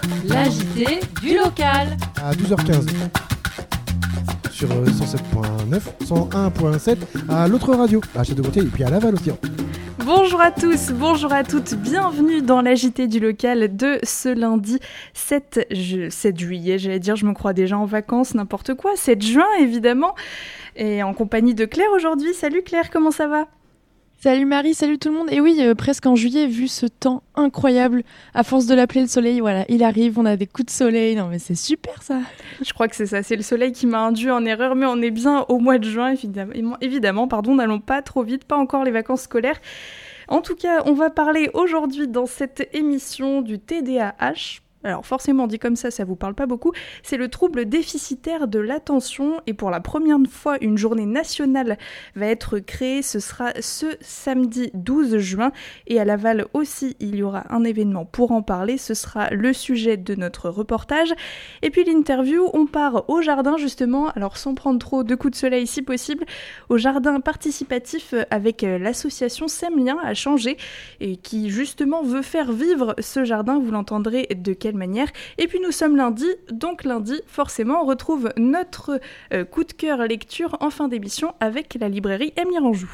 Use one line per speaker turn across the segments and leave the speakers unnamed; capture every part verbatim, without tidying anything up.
La J T du local.
À douze heures quinze. Sur cent sept virgule neuf, cent un virgule sept à l'autre radio, à Château-Gontier et puis à Laval aussi.
Bonjour à tous, bonjour à toutes, bienvenue dans la J T du local de ce lundi sept juillet, j'allais dire, je me crois déjà en vacances, n'importe quoi, sept juin évidemment, et en compagnie de Claire aujourd'hui. Salut Claire, comment ça va ?
Salut Marie, salut tout le monde. Et oui, euh, presque en juillet, vu ce temps incroyable, à force de l'appeler le soleil, voilà, il arrive, on a des coups de soleil, non mais c'est super ça.
Je crois que c'est ça, c'est le soleil qui m'a induit en erreur, mais on est bien au mois de juin, évidemment, évidemment pardon, n'allons pas trop vite, pas encore les vacances scolaires. En tout cas, on va parler aujourd'hui dans cette émission du T D A H. Alors forcément dit comme ça, ça vous parle pas beaucoup, c'est le trouble déficitaire de l'attention et pour la première fois, une journée nationale va être créée, ce sera ce samedi douze juin et à Laval aussi, il y aura un événement pour en parler, ce sera le sujet de notre reportage. Et puis l'interview, on part au jardin justement, alors sans prendre trop de coups de soleil si possible, au jardin participatif avec l'association Semlien à Changer et qui justement veut faire vivre ce jardin, vous l'entendrez de quelle manière. Et puis nous sommes lundi, donc lundi, forcément, on retrouve notre euh, coup de cœur lecture en fin d'émission avec la librairie Émile Anjou.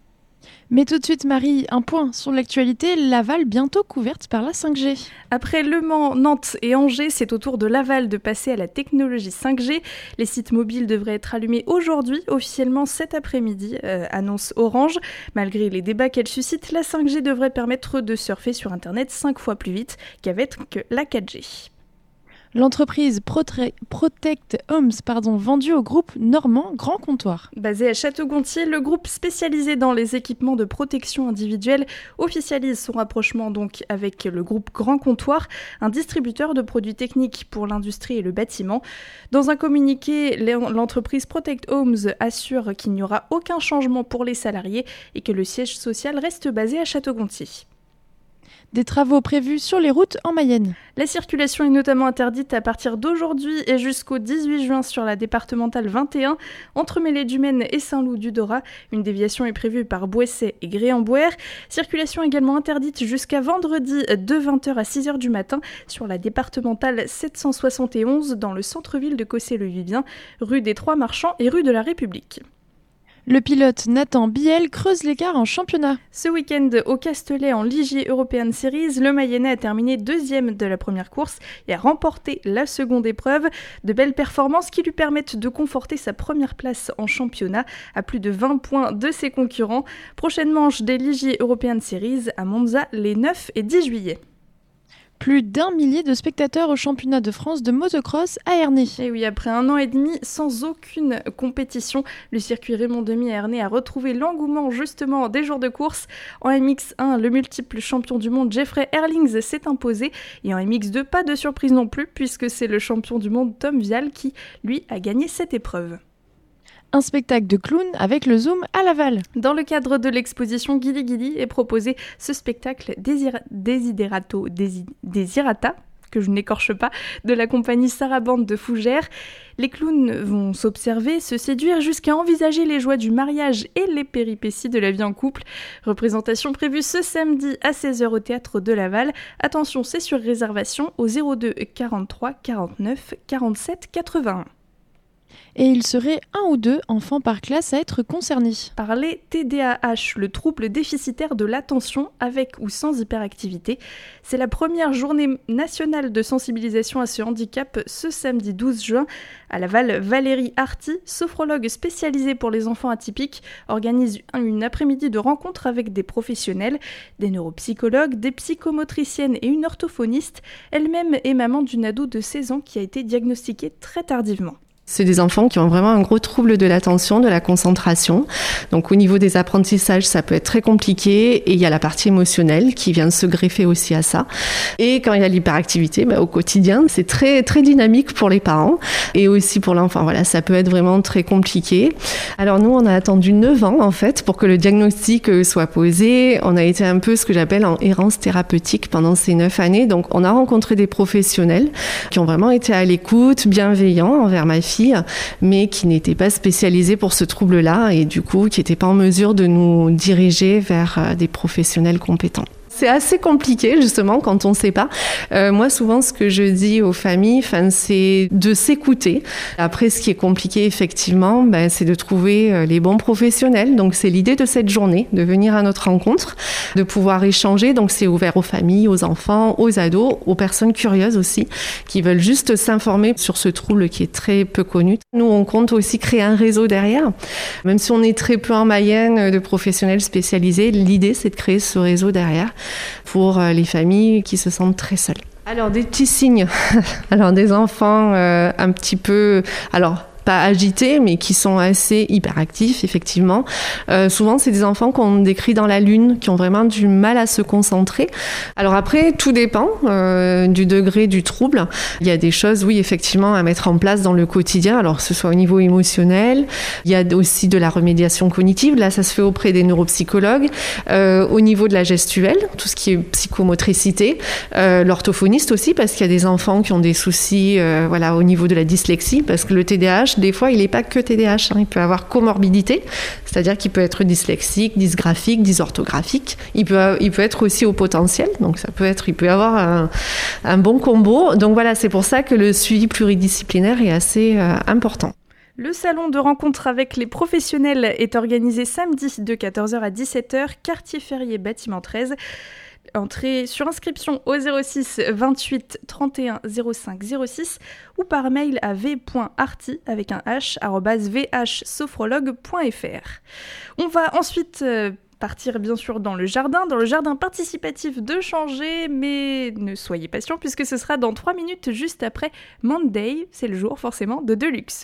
Mais tout de suite Marie, un point sur l'actualité, Laval bientôt couverte par la cinq G.
Après Le Mans, Nantes et Angers, c'est au tour de Laval de passer à la technologie cinq G. Les sites mobiles devraient être allumés aujourd'hui, officiellement cet après-midi, euh, annonce Orange. Malgré les débats qu'elle suscite, la cinq G devrait permettre de surfer sur Internet cinq fois plus vite qu'avec la quatre G.
L'entreprise Protre- Protect Homes, pardon, vendue au groupe normand Grand Comptoir.
Basé à Château-Gontier, le groupe spécialisé dans les équipements de protection individuelle officialise son rapprochement donc avec le groupe Grand Comptoir, un distributeur de produits techniques pour l'industrie et le bâtiment. Dans un communiqué, l'entreprise Protect Homes assure qu'il n'y aura aucun changement pour les salariés et que le siège social reste basé à Château-Gontier.
Des travaux prévus sur les routes en Mayenne.
La circulation est notamment interdite à partir d'aujourd'hui et jusqu'au dix-huit juin sur la départementale vingt et un, entre Mêlée-du-Maine et Saint-Loup-du-Dora. Une déviation est prévue par Bouesset et Gré-en-Bouer. Circulation également interdite jusqu'à vendredi de vingt heures à six heures du matin sur la départementale sept cent soixante et onze dans le centre-ville de Cossé-le-Vivien, rue des Trois Marchands et rue de la République.
Le pilote Nathan Biel creuse l'écart en championnat.
Ce week-end, au Castellet en Ligier European Series, le Mayennais a terminé deuxième de la première course et a remporté la seconde épreuve. De belles performances qui lui permettent de conforter sa première place en championnat à plus de vingt points de ses concurrents. Prochaine manche des Ligier European Series à Monza les neuf et dix juillet.
Plus d'un millier de spectateurs au championnat de France de motocross à Ernée.
Et oui, après un an et demi sans aucune compétition, le circuit Raymond Demy à Ernée a retrouvé l'engouement justement des jours de course. En M X un, le multiple champion du monde Jeffrey Herlings s'est imposé. Et en M X deux, pas de surprise non plus, puisque c'est le champion du monde Tom Vial qui, lui, a gagné cette épreuve.
Un spectacle de clown avec le Zoom à Laval.
Dans le cadre de l'exposition Gili Gili est proposé ce spectacle Desira- Desiderato Desi- Desirata, que je n'écorche pas, de la compagnie Sarabande de Fougères. Les clowns vont s'observer, se séduire jusqu'à envisager les joies du mariage et les péripéties de la vie en couple. Représentation prévue ce samedi à seize heures au théâtre de Laval. Attention, c'est sur réservation au zéro deux quarante-trois quarante-neuf quarante-sept quatre-vingt-un.
Et il serait un ou deux enfants par classe à être concernés.
Par les T D A H, le trouble déficitaire de l'attention avec ou sans hyperactivité. C'est la première journée nationale de sensibilisation à ce handicap ce samedi douze juin. À Laval, Valérie Arty, sophrologue spécialisée pour les enfants atypiques, organise une après-midi de rencontres avec des professionnels, des neuropsychologues, des psychomotriciennes et une orthophoniste. Elle-même est maman d'une ado de seize ans qui a été diagnostiquée très tardivement.
C'est des enfants qui ont vraiment un gros trouble de l'attention, de la concentration. Donc au niveau des apprentissages, ça peut être très compliqué. Et il y a la partie émotionnelle qui vient de se greffer aussi à ça. Et quand il y a l'hyperactivité, bah, au quotidien, c'est très très dynamique pour les parents et aussi pour l'enfant. Voilà, ça peut être vraiment très compliqué. Alors nous, on a attendu neuf ans en fait pour que le diagnostic soit posé. On a été un peu ce que j'appelle en errance thérapeutique pendant ces neuf années. Donc on a rencontré des professionnels qui ont vraiment été à l'écoute, bienveillants envers ma fille, mais qui n'étaient pas spécialisés pour ce trouble-là et du coup qui n'étaient pas en mesure de nous diriger vers des professionnels compétents. C'est assez compliqué, justement, quand on ne sait pas. Euh, moi, souvent, ce que je dis aux familles, c'est de s'écouter. Après, ce qui est compliqué, effectivement, ben, c'est de trouver les bons professionnels. Donc, c'est l'idée de cette journée, de venir à notre rencontre, de pouvoir échanger. Donc, c'est ouvert aux familles, aux enfants, aux ados, aux personnes curieuses aussi, qui veulent juste s'informer sur ce trouble qui est très peu connu. Nous, on compte aussi créer un réseau derrière. Même si on est très peu en Mayenne de professionnels spécialisés, l'idée, c'est de créer ce réseau derrière pour les familles qui se sentent très seules. Alors, des petits signes. Alors, des enfants euh, un petit peu... Alors, pas agités, mais qui sont assez hyperactifs, effectivement. Euh, souvent, c'est des enfants qu'on décrit dans la lune, qui ont vraiment du mal à se concentrer. Alors après, tout dépend euh, du degré du trouble. Il y a des choses, oui, effectivement, à mettre en place dans le quotidien, alors que ce soit au niveau émotionnel. Il y a aussi de la remédiation cognitive. Là, ça se fait auprès des neuropsychologues. Euh, au niveau de la gestuelle, tout ce qui est psychomotricité. Euh, l'orthophoniste aussi, parce qu'il y a des enfants qui ont des soucis euh, voilà, au niveau de la dyslexie, parce que le T D A H, des fois, il n'est pas que T D A H, hein. Il peut avoir comorbidité, c'est-à-dire qu'il peut être dyslexique, dysgraphique, dysorthographique. Il peut, il peut être aussi au potentiel, donc ça peut être, il peut avoir un, un bon combo. Donc voilà, c'est pour ça que le suivi pluridisciplinaire est assez euh, important.
Le salon de rencontre avec les professionnels est organisé samedi de quatorze heures à dix-sept heures, quartier Ferrier, bâtiment treize. Entrée sur inscription au zéro six vingt-huit trente et un zéro cinq zéro six ou par mail à v point arty avec un h arobase v h sophrologue point f r. On va ensuite euh, partir bien sûr dans le jardin, dans le jardin participatif de Changé, mais ne soyez patients puisque ce sera dans trois minutes juste après Monday, c'est le jour forcément de Deluxe.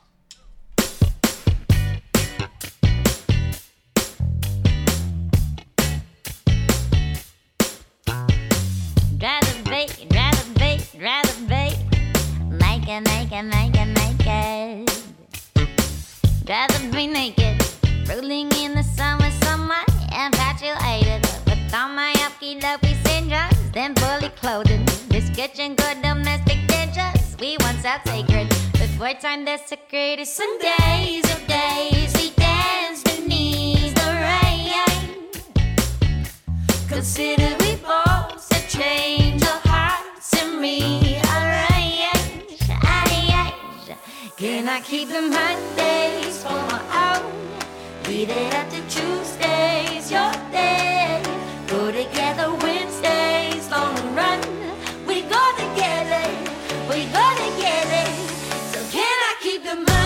Rather bait, rather bait, rather bait. Make it, make it, make it, make it. Rather be naked, rolling in the summer sunlight, infatuated with all my uppy-dopey syndromes, then fully clothed in this kitchen good domestic dishes we once held sacred, before time desecrated. Sundays of days we dance beneath the rain. Consider we both change of hearts in me, arrange, arrange. Can I keep the Mondays for my own? Leave it up to Tuesdays, your day. Go together Wednesdays, long run. We go together, we go together. So can I keep the Mondays?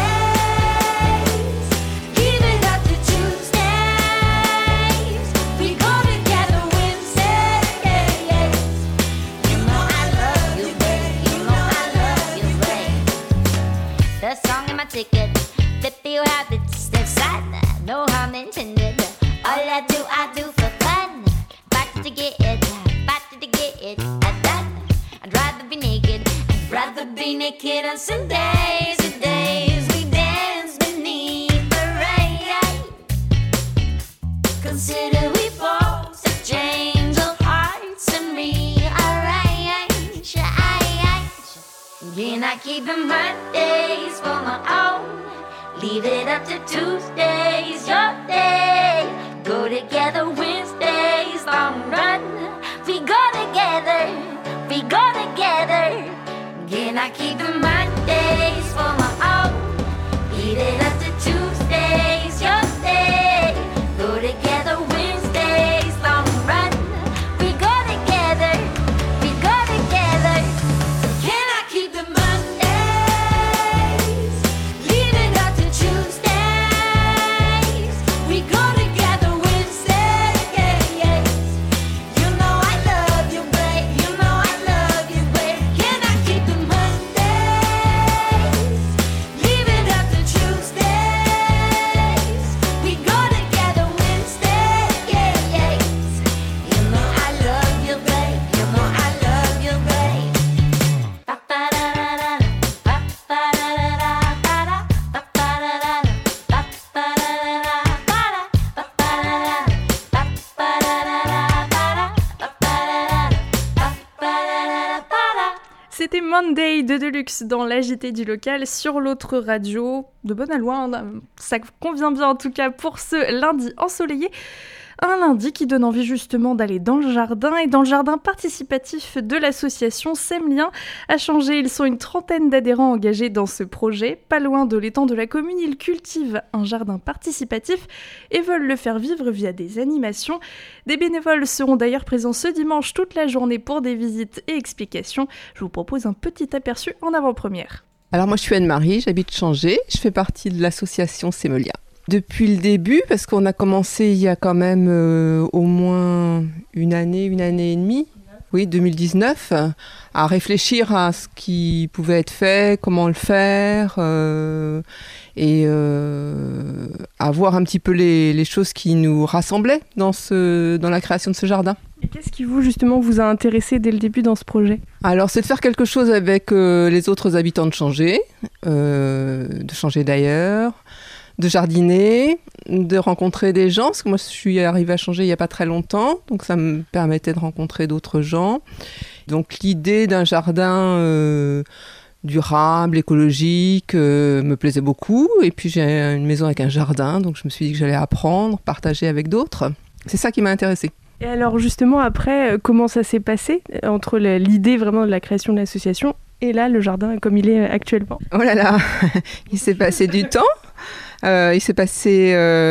Leave it up to Tuesdays. We go together Wednesdays. You know I love you, babe. You know I love you, babe. The song in my ticket, fifty habits, step side, no harm intended. All I do, I do for fun. Back to get it, back to get it, done. I'd rather be naked, I'd rather be naked on Sundays and days we dance beneath the rain. Consider we both a change of hearts and rearrange. Can I keep the Mondays for my own? Leave it up to Tuesdays, your day. Go together Wednesdays, long run. We go together, we go together. Can I keep the Mondays for my own? Leave it up to Tuesdays, your day. Go together Wednesdays, long run. We go together, we go together. So can I keep the Mondays? Leave it up to Tuesdays. We go together Wednesdays. You know I love you, babe. You know I love you, babe. Can I keep the Mondays? Leave it up to Tuesdays. We go together Wednesdays. You know I love you, babe. You know I love you, babe. Ba-ba-da-da-da, ba-ba-da-da-da, ba-ba-da-da-da, ba-ba-da-da-da, ba-ba-da-da-da,
C'était Monday de Deluxe dans l'A J T du local sur l'autre radio de Bonne à Loin. Ça convient bien en tout cas pour ce lundi ensoleillé. Un lundi qui donne envie justement d'aller dans le jardin et dans le jardin participatif de l'association Semlien à changer. Ils sont une trentaine d'adhérents engagés dans ce projet. Pas loin de l'étang de la commune, ils cultivent un jardin participatif et veulent le faire vivre via des animations. Des bénévoles seront d'ailleurs présents ce dimanche toute la journée pour des visites et explications. Je vous propose un petit aperçu en avant-première.
Alors moi je suis Anne-Marie, j'habite Changé, je fais partie de l'association Semlien. Depuis le début, parce qu'on a commencé il y a quand même euh, au moins une année, une année et demie, oui, deux mille dix-neuf, à réfléchir à ce qui pouvait être fait, comment le faire, euh, et euh, à voir un petit peu les, les choses qui nous rassemblaient dans, ce, dans la création de ce jardin.
Et qu'est-ce qui vous, justement, vous a intéressé dès le début dans ce projet ?
Alors, c'est de faire quelque chose avec euh, les autres habitants de Changé, euh, de Changé d'ailleurs, de jardiner, de rencontrer des gens, parce que moi je suis arrivée à Changé il n'y a pas très longtemps, donc ça me permettait de rencontrer d'autres gens. Donc l'idée d'un jardin euh, durable, écologique, euh, me plaisait beaucoup, et puis j'ai une maison avec un jardin, donc je me suis dit que j'allais apprendre, partager avec d'autres. C'est ça qui m'a intéressée.
Et alors justement après, comment ça s'est passé entre l'idée vraiment de la création de l'association et là le jardin comme il est actuellement ?
Oh là là, il s'est passé du temps. Euh, il s'est passé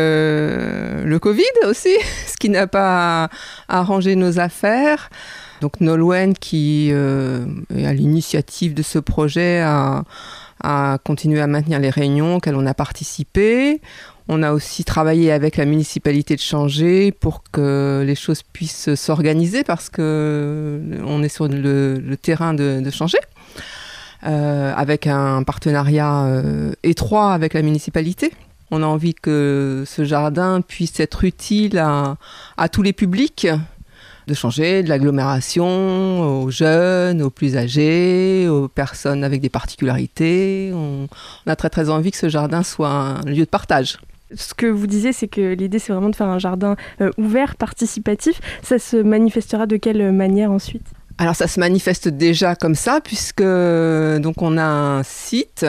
euh, le Covid aussi, ce qui n'a pas arrangé nos affaires. Donc Nolwenn, qui euh, est à l'initiative de ce projet, a, a continué à maintenir les réunions auxquelles on a participé. On a aussi travaillé avec la municipalité de Changé pour que les choses puissent s'organiser parce qu'on est sur le, le terrain de, de Changé. Euh, avec un partenariat euh, étroit avec la municipalité. On a envie que ce jardin puisse être utile à, à tous les publics, de Changé, de l'agglomération, aux jeunes, aux plus âgés, aux personnes avec des particularités. On, on a très très envie que ce jardin soit un lieu de partage.
Ce que vous disiez, c'est que l'idée, c'est vraiment de faire un jardin euh, ouvert, participatif. Ça se manifestera de quelle manière ensuite ?
Alors ça se manifeste déjà comme ça puisque donc on a un site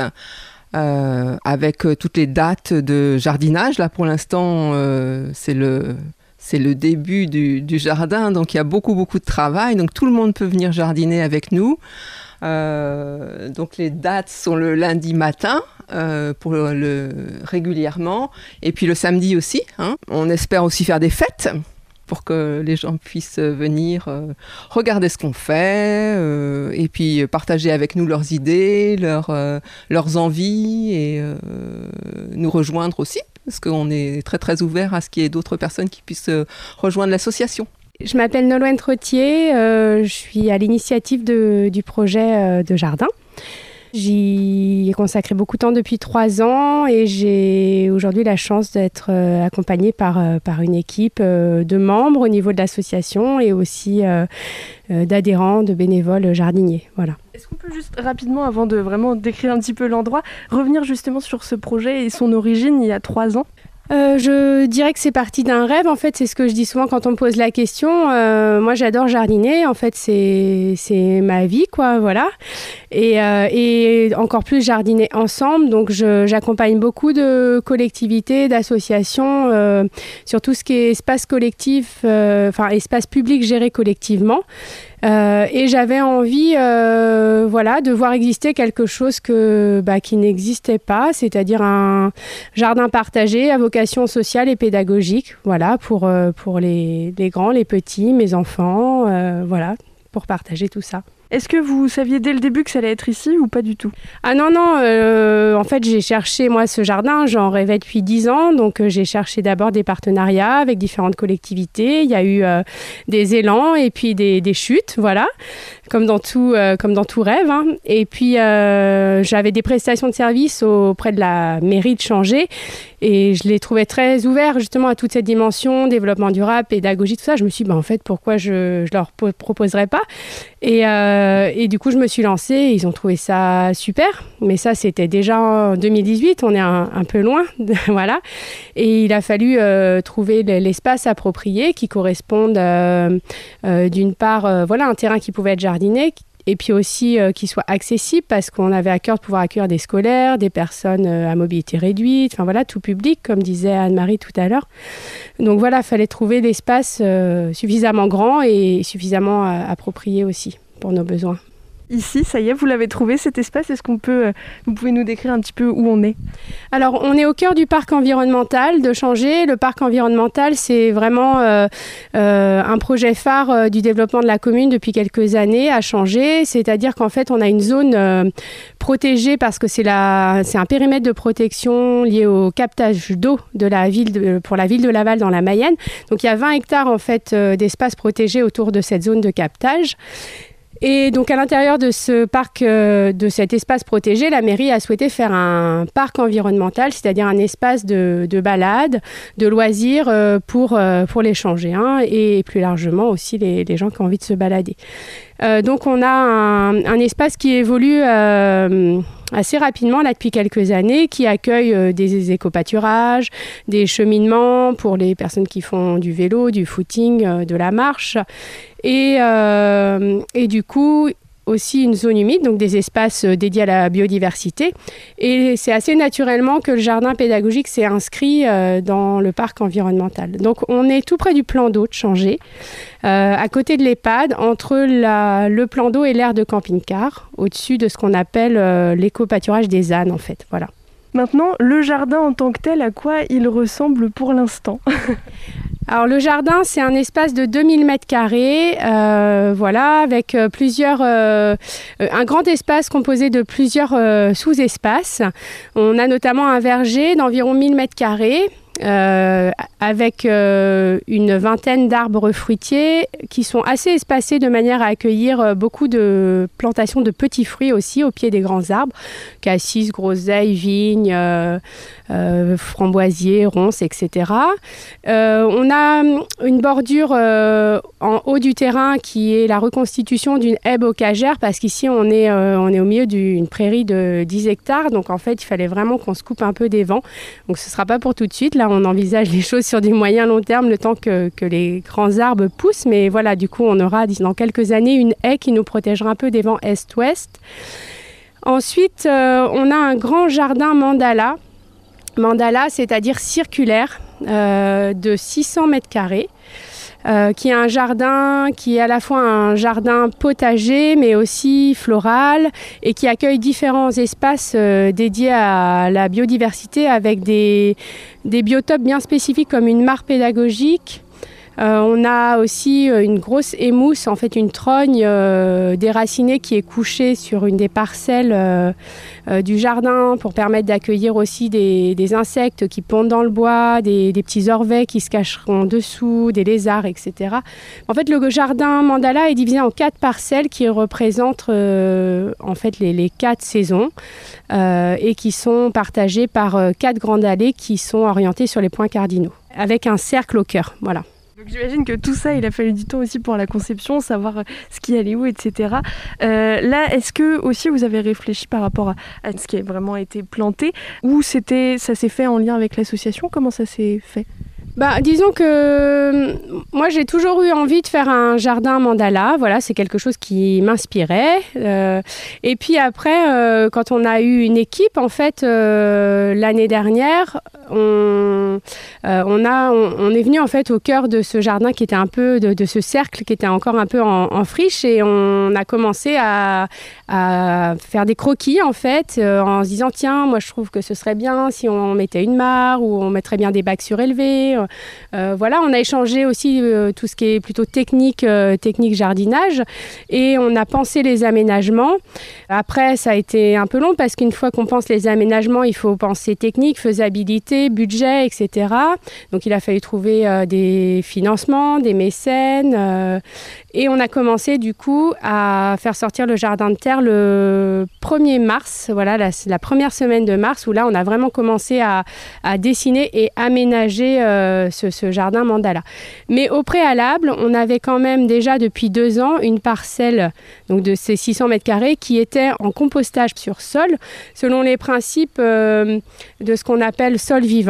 euh, avec toutes les dates de jardinage. Là pour l'instant euh, c'est le c'est le début du, du jardin, donc il y a beaucoup beaucoup de travail. Donc tout le monde peut venir jardiner avec nous. Euh, donc les dates sont le lundi matin euh, pour le, le régulièrement et puis le samedi aussi. Hein. On espère aussi faire des fêtes pour que les gens puissent venir euh, regarder ce qu'on fait euh, et puis partager avec nous leurs idées, leurs, euh, leurs envies et euh, nous rejoindre aussi, parce qu'on est très très ouvert à ce qu'il y ait d'autres personnes qui puissent euh, rejoindre l'association.
Je m'appelle Nolwenn Trottier, euh, je suis à l'initiative de, du projet euh, de jardin. J'y ai consacré beaucoup de temps depuis trois ans et j'ai aujourd'hui la chance d'être euh, accompagnée par, euh, par une équipe euh, de membres au niveau de l'association et aussi euh, euh, d'adhérents, de bénévoles jardiniers. Voilà.
Est-ce qu'on peut juste rapidement, avant de vraiment décrire un petit peu l'endroit, revenir justement sur ce projet et son origine il y a trois ans ?
Euh, je dirais que c'est parti d'un rêve. En fait, c'est ce que je dis souvent quand on me pose la question. Euh, moi, j'adore jardiner. En fait, c'est c'est ma vie, quoi. Voilà. Et euh, et encore plus jardiner ensemble. Donc, je, j'accompagne beaucoup de collectivités, d'associations euh, sur tout ce qui est espace collectif, euh, enfin espace public géré collectivement. Euh, et j'avais envie, euh, voilà, de voir exister quelque chose que, bah, qui n'existait pas, c'est-à-dire un jardin partagé à vocation sociale et pédagogique, voilà, pour, euh, pour les, les grands, les petits, mes enfants, euh, voilà, pour partager tout ça.
Est-ce que vous saviez dès le début que ça allait être ici ou pas du tout ?
Ah non, non, euh, en fait j'ai cherché moi ce jardin, j'en rêvais depuis dix ans, donc euh, j'ai cherché d'abord des partenariats avec différentes collectivités, il y a eu euh, des élans et puis des, des chutes, voilà, comme dans tout, euh, comme dans tout rêve, hein. Et puis euh, j'avais des prestations de services auprès de la mairie de Changé et je les trouvais très ouverts justement à toute cette dimension, développement durable, pédagogie, tout ça. Je me suis dit, bah, en fait, pourquoi je ne leur po- proposerais pas et, euh, et du coup, je me suis lancée et ils ont trouvé ça super. Mais ça, c'était déjà en deux mille dix-huit, on est un, un peu loin, voilà. Et il a fallu euh, trouver l'espace approprié qui corresponde euh, euh, d'une part, euh, voilà, un terrain qui pouvait être jardiné et puis aussi euh, qu'il soit accessible parce qu'on avait à cœur de pouvoir accueillir des scolaires, des personnes euh, à mobilité réduite, enfin voilà, tout public, comme disait Anne-Marie tout à l'heure. Donc voilà, il fallait trouver l'espace euh, suffisamment grand et suffisamment euh, approprié aussi pour nos besoins.
Ici, ça y est, vous l'avez trouvé cet espace. Est-ce qu'on peut, euh, vous pouvez nous décrire un petit peu où on est ?
Alors, on est au cœur du parc environnemental de Changé. Le parc environnemental, c'est vraiment euh, euh, un projet phare euh, du développement de la commune depuis quelques années à Changé. C'est-à-dire qu'en fait, on a une zone euh, protégée parce que c'est, la, c'est un périmètre de protection lié au captage d'eau de la ville de, pour la ville de Laval dans la Mayenne. Donc, il y a vingt hectares en fait euh, d'espace protégé autour de cette zone de captage. Et donc à l'intérieur de ce parc, euh, de cet espace protégé, la mairie a souhaité faire un parc environnemental, c'est-à-dire un espace de, de balade, de loisirs euh, pour, euh, pour les Changéens et plus largement aussi les, les gens qui ont envie de se balader. Euh, donc on a un, un espace qui évolue euh, assez rapidement là depuis quelques années, qui accueille euh, des éco-pâturages, des cheminements pour les personnes qui font du vélo, du footing, euh, de la marche et, euh, et du coup aussi une zone humide, donc des espaces dédiés à la biodiversité. Et c'est assez naturellement que le jardin pédagogique s'est inscrit euh, dans le parc environnemental. Donc on est tout près du plan d'eau de Changé, euh, à côté de l'EHPAD, entre la, le plan d'eau et l'aire de camping-car, au-dessus de ce qu'on appelle euh, l'éco-pâturage des ânes en fait. Voilà.
Maintenant, le jardin en tant que tel, à quoi il ressemble pour l'instant ?
Alors le jardin, c'est un espace de deux mille mètres carrés, euh, voilà, avec euh, plusieurs, euh, un grand espace composé de plusieurs euh, sous-espaces. On a notamment un verger d'environ mille mètres carrés. Euh, avec euh, une vingtaine d'arbres fruitiers qui sont assez espacés de manière à accueillir euh, beaucoup de plantations de petits fruits aussi au pied des grands arbres, cassis, groseilles, vignes, euh, euh, framboisiers, ronces, et cetera. Euh, on a une bordure euh, en haut du terrain qui est la reconstitution d'une haie bocagère parce qu'ici on est, euh, on est au milieu d'une prairie de dix hectares, donc en fait il fallait vraiment qu'on se coupe un peu des vents, donc ce ne sera pas pour tout de suite. Là on envisage les choses sur du moyen long terme, le temps que, que les grands arbres poussent. Mais voilà, du coup, on aura dans quelques années une haie qui nous protégera un peu des vents est-ouest. Ensuite, euh, on a un grand jardin mandala. Mandala, c'est-à-dire circulaire, euh, de six cents mètres carrés. Euh, qui est un jardin qui est à la fois un jardin potager mais aussi floral et qui accueille différents espaces euh, dédiés à la biodiversité avec des, des biotopes bien spécifiques comme une mare pédagogique. Euh, on a aussi une grosse émousse, en fait une trogne euh, déracinée qui est couchée sur une des parcelles euh, euh, du jardin pour permettre d'accueillir aussi des, des insectes qui pondent dans le bois, des, des petits orvets qui se cacheront dessous, des lézards, et cetera. En fait, le jardin mandala est divisé en quatre parcelles qui représentent euh, en fait les, les quatre saisons euh, et qui sont partagées par euh, quatre grandes allées qui sont orientées sur les points cardinaux, avec un cercle au cœur. Voilà.
Donc j'imagine que tout ça, il a fallu du temps aussi pour la conception, savoir ce qui allait où, et cetera. Euh, là, est-ce que aussi vous avez réfléchi par rapport à, à ce qui a vraiment été planté, ou c'était, ça s'est fait en lien avec l'association ? Comment ça s'est fait ?
Bah, disons que moi j'ai toujours eu envie de faire un jardin mandala, voilà, c'est quelque chose qui m'inspirait. Euh, et puis après, euh, quand on a eu une équipe, en fait, euh, l'année dernière, on, euh, on, a, on, on est venu en fait au cœur de ce jardin qui était un peu, de, de ce cercle qui était encore un peu en, en friche et on a commencé à, à faire des croquis en fait, euh, en se disant tiens, moi je trouve que ce serait bien si on mettait une mare ou on mettrait bien des bacs surélevés. Euh, voilà, on a échangé aussi euh, tout ce qui est plutôt technique, euh, technique jardinage et on a pensé les aménagements. Après, ça a été un peu long parce qu'une fois qu'on pense les aménagements, il faut penser technique, faisabilité, budget, et cetera. Donc, il a fallu trouver euh, des financements, des mécènes euh, et on a commencé du coup à faire sortir le jardin de terre le premier mars, voilà, la, la première semaine de mars où là, on a vraiment commencé à, à dessiner et aménager euh, Ce, ce jardin mandala. Mais au préalable, on avait quand même déjà depuis deux ans une parcelle donc de ces six cents mètres carrés qui était en compostage sur sol, selon les principes euh, de ce qu'on appelle sol vivant.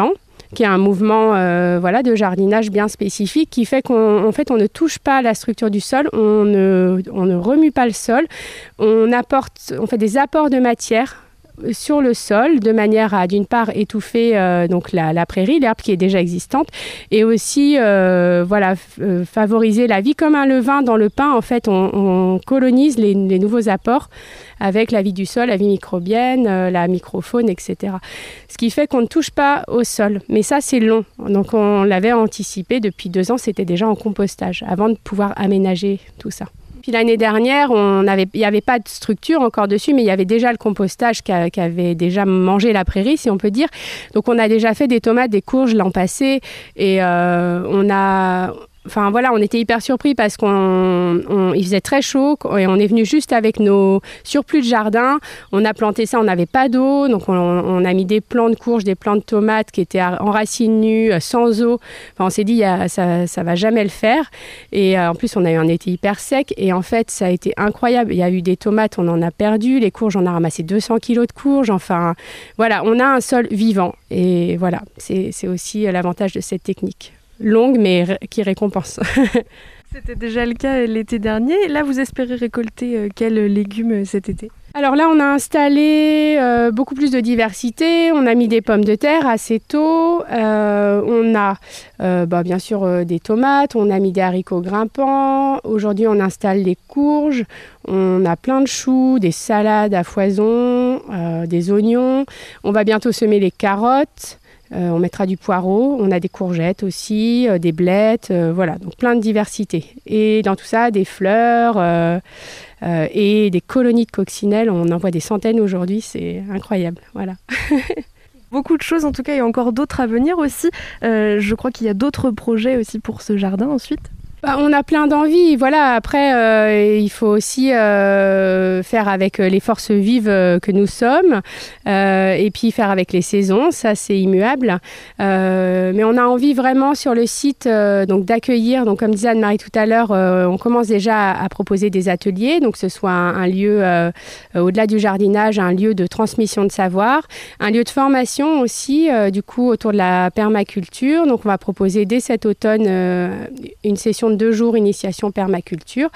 qui est un mouvement euh, voilà, de jardinage bien spécifique qui fait qu'en fait, on ne touche pas la structure du sol, on ne, on ne remue pas le sol, on, apporte, on fait des apports de matière sur le sol de manière à d'une part étouffer euh, donc la, la prairie, l'herbe qui est déjà existante et aussi euh, voilà, f- euh, favoriser la vie comme un levain dans le pain. En fait, on, on colonise les, les nouveaux apports avec la vie du sol, la vie microbienne, euh, la microfaune, et cetera. Ce qui fait qu'on ne touche pas au sol. Mais ça, c'est long. Donc, on l'avait anticipé depuis deux ans, c'était déjà en compostage avant de pouvoir aménager tout ça. Puis l'année dernière, on avait, il n'y avait pas de structure encore dessus, mais il y avait déjà le compostage qui, a, qui avait déjà mangé la prairie, si on peut dire. Donc on a déjà fait des tomates, des courges l'an passé, et euh, on a... Enfin voilà, on était hyper surpris parce qu'il faisait très chaud et on est venu juste avec nos surplus de jardin. On a planté ça, on n'avait pas d'eau, donc on, on a mis des plants de courges, des plants de tomates qui étaient en racines nues, sans eau. Enfin, on s'est dit, il y a, ça, ça va jamais le faire. Et euh, en plus, on a eu un été hyper sec et en fait, ça a été incroyable. Il y a eu des tomates, on en a perdu, les courges, on a ramassé deux cents kilos de courges. Enfin, voilà, on a un sol vivant et voilà, c'est, c'est aussi l'avantage de cette technique. Longue, mais ré- qui récompense.
C'était déjà le cas l'été dernier. Là, vous espérez récolter euh, quels légumes cet été ?
Alors là, on a installé euh, beaucoup plus de diversité. On a mis des pommes de terre assez tôt. Euh, on a euh, bah, bien sûr euh, des tomates. On a mis des haricots grimpants. Aujourd'hui, on installe les courges. On a plein de choux, des salades à foison, euh, des oignons. On va bientôt semer les carottes. Euh, on mettra du poireau, on a des courgettes aussi, euh, des blettes, euh, voilà, donc plein de diversité. Et dans tout ça, des fleurs euh, euh, et des colonies de coccinelles, on en voit des centaines aujourd'hui, c'est incroyable, voilà.
Beaucoup de choses en tout cas, et encore d'autres à venir aussi. Euh, je crois qu'il y a d'autres projets aussi pour ce jardin ensuite.
Bah, on a plein d'envies, voilà. Après, euh, il faut aussi euh, faire avec les forces vives euh, que nous sommes, euh, et puis faire avec les saisons. Ça, c'est immuable. Euh, mais on a envie vraiment sur le site, euh, donc d'accueillir. Donc, comme disait Anne-Marie tout à l'heure, euh, on commence déjà à, à proposer des ateliers. Donc, que ce soit un, un lieu euh, au-delà du jardinage, un lieu de transmission de savoir, un lieu de formation aussi, euh, du coup, autour de la permaculture. Donc, on va proposer dès cet automne euh, une session de deux jours initiation permaculture.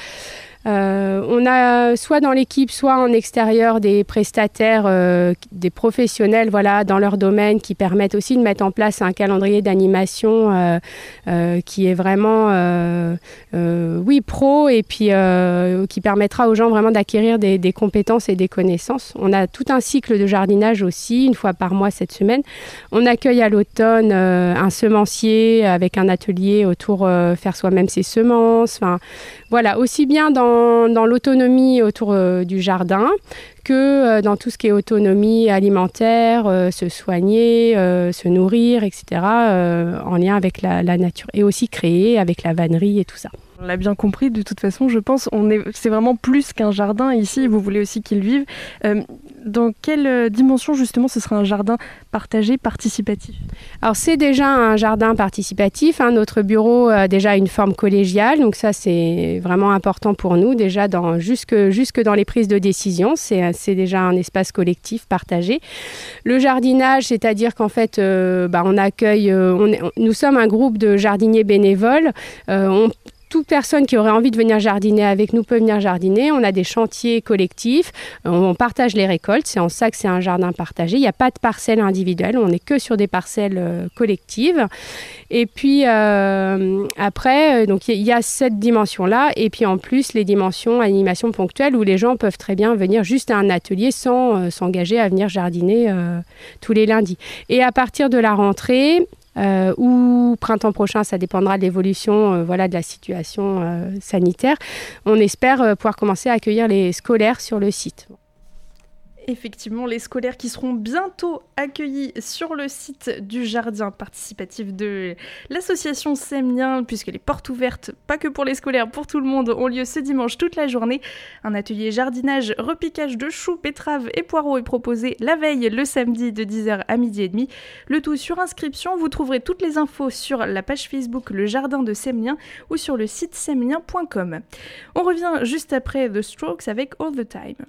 Euh, on a soit dans l'équipe, soit en extérieur des prestataires, euh, des professionnels voilà, dans leur domaine qui permettent aussi de mettre en place un calendrier d'animation euh, euh, qui est vraiment euh, euh, oui, pro et puis euh, qui permettra aux gens vraiment d'acquérir des, des compétences et des connaissances. On a tout un cycle de jardinage aussi, une fois par mois cette semaine. On accueille à l'automne euh, un semencier avec un atelier autour euh, faire soi-même ses semences. Enfin, voilà, aussi bien dans Dans, dans l'autonomie autour euh, du jardin que euh, dans tout ce qui est autonomie alimentaire, euh, se soigner, euh, se nourrir, et cetera, euh, en lien avec la, la nature. Et aussi créer avec la vannerie et tout ça.
On l'a bien compris, de toute façon, je pense, on est, c'est vraiment plus qu'un jardin ici, vous voulez aussi qu'il vive. Euh, dans quelle dimension, justement, ce sera un jardin partagé, participatif ?
Alors, c'est déjà un jardin participatif. Hein. Notre bureau a déjà une forme collégiale, donc ça, c'est vraiment important pour nous, déjà dans, jusque, jusque dans les prises de décision. C'est, c'est déjà un espace collectif partagé. Le jardinage, c'est-à-dire qu'en fait, euh, bah, on accueille, euh, on est, on, nous sommes un groupe de jardiniers bénévoles. Euh, on Toute personne qui aurait envie de venir jardiner avec nous peut venir jardiner. On a des chantiers collectifs, on partage les récoltes, c'est en ça que c'est un jardin partagé. Il n'y a pas de parcelles individuelles, on n'est que sur des parcelles euh, collectives. Et puis euh, après, donc il y a cette dimension-là, et puis en plus les dimensions animation ponctuelle où les gens peuvent très bien venir juste à un atelier sans euh, s'engager à venir jardiner euh, tous les lundis. Et à partir de la rentrée, Euh, ou printemps prochain, ça dépendra de l'évolution euh, voilà, de la situation euh, sanitaire. On espère euh, pouvoir commencer à accueillir les scolaires sur le site.
Effectivement, les scolaires qui seront bientôt accueillis sur le site du jardin participatif de l'association Semien, puisque les portes ouvertes, pas que pour les scolaires, pour tout le monde, ont lieu ce dimanche toute la journée. Un atelier jardinage, repiquage de choux, betteraves et poireaux est proposé la veille, le samedi de dix heures à midi et demi. Le tout sur inscription. Vous trouverez toutes les infos sur la page Facebook Le Jardin de Semien ou sur le site semien point com. On revient juste après The Strokes avec All the Time.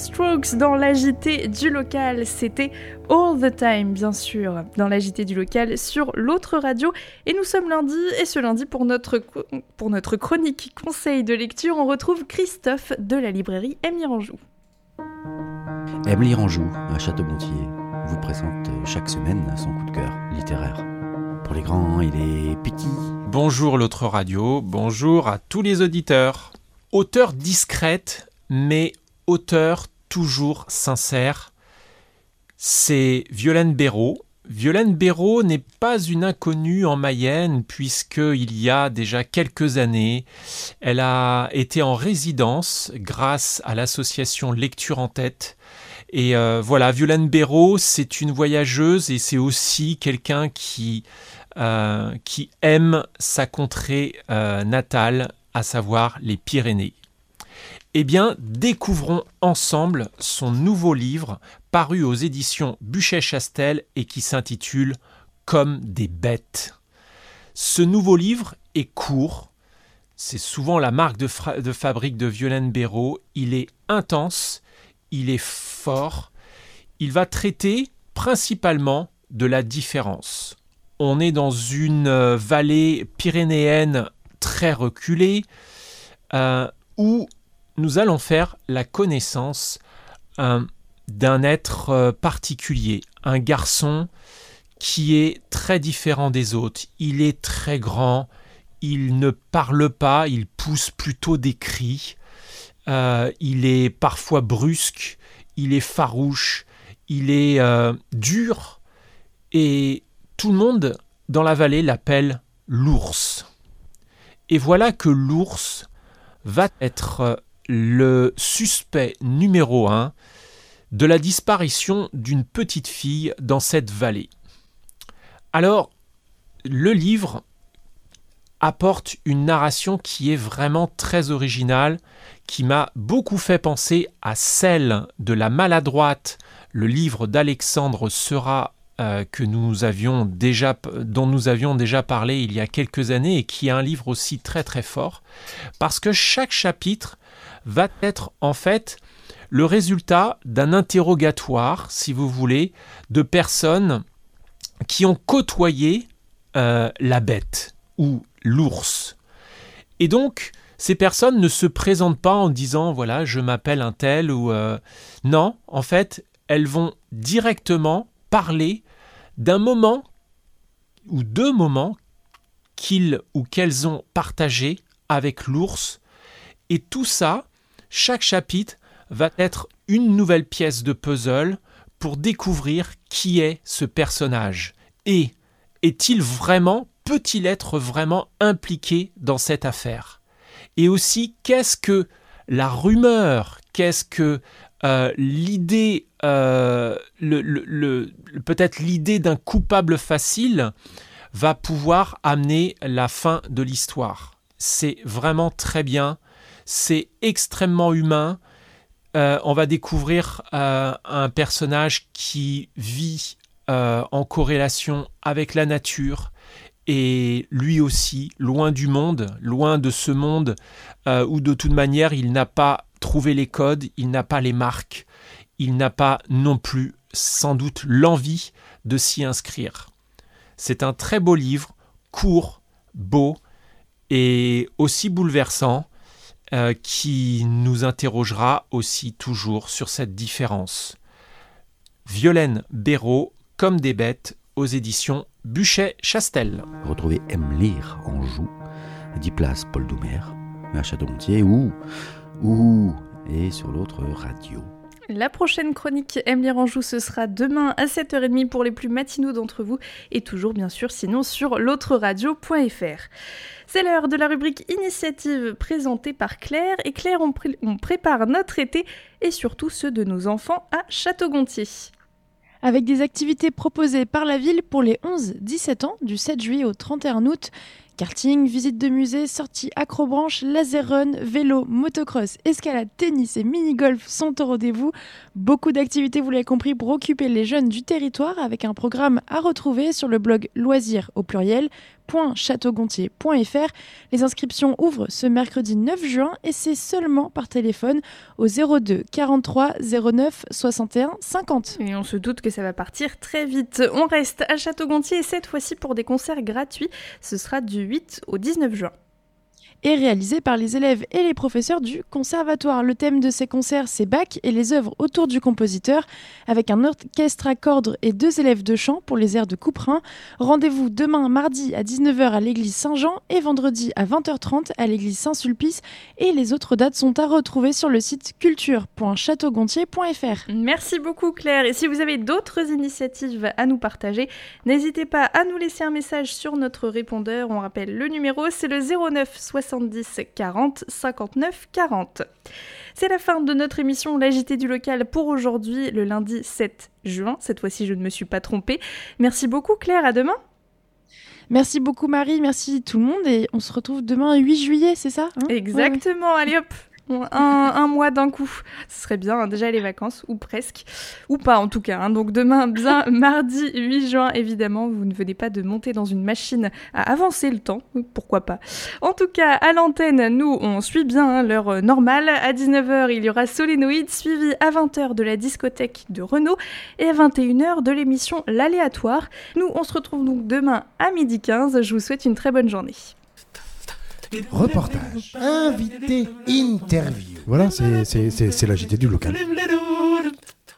Strokes dans l'A J T du local, c'était All the Time bien sûr, dans l'A J T du local sur l'autre radio. Et nous sommes lundi, et ce lundi pour notre, pour notre chronique conseil de lecture, on retrouve Christophe de la librairie Emily Ranjou.
Emily Ranjou, à Château-Gontier, vous présente chaque semaine son coup de cœur littéraire. Pour les grands et les petits.
Bonjour l'autre radio, bonjour à tous les auditeurs. Auteur discrète, mais auteur toujours sincère, c'est Violaine Béraud. Violaine Béraud n'est pas une inconnue en Mayenne, puisqu'il y a déjà quelques années, elle a été en résidence grâce à l'association Lecture en Tête. Et euh, voilà, Violaine Béraud, c'est une voyageuse et c'est aussi quelqu'un qui, euh, qui aime sa contrée euh, natale, à savoir les Pyrénées. Eh bien, découvrons ensemble son nouveau livre, paru aux éditions Buchet-Chastel et qui s'intitule « Comme des bêtes ». Ce nouveau livre est court, c'est souvent la marque de, fra- de fabrique de Violaine Béraud, il est intense, il est fort, il va traiter principalement de la différence. On est dans une euh, vallée pyrénéenne très reculée, euh, où nous allons faire la connaissance euh, d'un être euh, particulier, un garçon qui est très différent des autres. Il est très grand, il ne parle pas, il pousse plutôt des cris, euh, il est parfois brusque, il est farouche, il est euh, dur, et tout le monde dans la vallée l'appelle l'ours. Et voilà que l'ours va être le suspect numéro un de la disparition d'une petite fille dans cette vallée. Alors, le livre apporte une narration qui est vraiment très originale, qui m'a beaucoup fait penser à celle de La Maladroite, le livre d'Alexandre Seurat, Euh, que nous avions déjà, dont nous avions déjà parlé il y a quelques années et qui est un livre aussi très très fort, parce que chaque chapitre va être en fait le résultat d'un interrogatoire, si vous voulez, de personnes qui ont côtoyé euh, la bête ou l'ours. Et donc, ces personnes ne se présentent pas en disant « voilà, je m'appelle un tel » ou euh, non, en fait, elles vont directement parler d'un moment ou deux moments qu'ils ou qu'elles ont partagé avec l'ours. Et tout ça, chaque chapitre va être une nouvelle pièce de puzzle pour découvrir qui est ce personnage. Et est-il vraiment, peut-il être vraiment impliqué dans cette affaire ? Et aussi, qu'est-ce que la rumeur, qu'est-ce que Euh, l'idée, euh, le, le, le, peut-être l'idée d'un coupable facile va pouvoir amener la fin de l'histoire. C'est vraiment très bien, c'est extrêmement humain. Euh, on va découvrir euh, un personnage qui vit euh, en corrélation avec la nature et lui aussi, loin du monde, loin de ce monde euh, où de toute manière il n'a pas trouvé les codes, il n'a pas les marques, il n'a pas non plus sans doute l'envie de s'y inscrire. C'est un très beau livre, court, beau et aussi bouleversant, euh, qui nous interrogera aussi toujours sur cette différence. Violaine Béraud, Comme des bêtes, aux éditions Buchet-Chastel.
Retrouvez Emily Ranjou, dix place Paul Doumer, à Château-Gontier ou, ou et sur l'autre radio.
La prochaine chronique Emily Ranjou, ce sera demain à sept heures trente pour les plus matinaux d'entre vous et toujours bien sûr sinon sur l'autre radio point f r. C'est l'heure de la rubrique initiative présentée par Claire. Et Claire, on, pr- on prépare notre été et surtout ceux de nos enfants à Château-Gontier.
Avec des activités proposées par la ville pour les onze dix-sept ans, du sept juillet au trente et un août. Karting, visite de musée, sorties acrobranche, laser run, vélo, motocross, escalade, tennis et mini-golf sont au rendez-vous. Beaucoup d'activités, vous l'avez compris, pour occuper les jeunes du territoire avec un programme à retrouver sur le blog loisirs au pluriel point châteaugontier point f r. Les inscriptions ouvrent ce mercredi neuf juin et c'est seulement par téléphone au zéro deux quarante-trois zéro neuf soixante et un cinquante.
Et on se doute que ça va partir très vite. On reste à Château-Gontier et cette fois-ci pour des concerts gratuits. Ce sera du huit au dix-neuf juin.
Et réalisé par les élèves et les professeurs du conservatoire. Le thème de ces concerts, c'est Bach et les œuvres autour du compositeur, avec un orchestre à cordes et deux élèves de chant pour les airs de Couperin. Rendez-vous demain mardi à dix-neuf heures à l'église Saint-Jean et vendredi à vingt heures trente à l'église Saint-Sulpice. Et les autres dates sont à retrouver sur le site culture point châteaugontier point f r.
Merci beaucoup Claire. Et si vous avez d'autres initiatives à nous partager, n'hésitez pas à nous laisser un message sur notre répondeur. On rappelle le numéro, c'est le zéro neuf soixante-dix quarante cinquante-neuf quarante. C'est la fin de notre émission La J T du local pour aujourd'hui, le lundi sept juin. Cette fois-ci, je ne me suis pas trompée. Merci beaucoup Claire, à demain.
Merci beaucoup Marie, merci tout le monde et on se retrouve demain huit juillet, c'est ça hein
Exactement, ouais. Allez hop, un, un mois d'un coup. Ce serait bien, hein, déjà les vacances, ou presque, ou pas en tout cas. Hein. Donc demain, bien mardi huit juin, évidemment, vous ne venez pas de monter dans une machine à avancer le temps, pourquoi pas. En tout cas, à l'antenne, nous, on suit bien hein, l'heure normale. À dix-neuf heures, il y aura Solénoïde, suivi à vingt heures de la discothèque de Renault, et à vingt et une heures de l'émission L'Aléatoire. Nous, on se retrouve donc demain à midi quinze. Je vous souhaite une très bonne journée.
Reportage, invité, interview. Voilà, c'est, c'est, c'est, c'est la J T du local.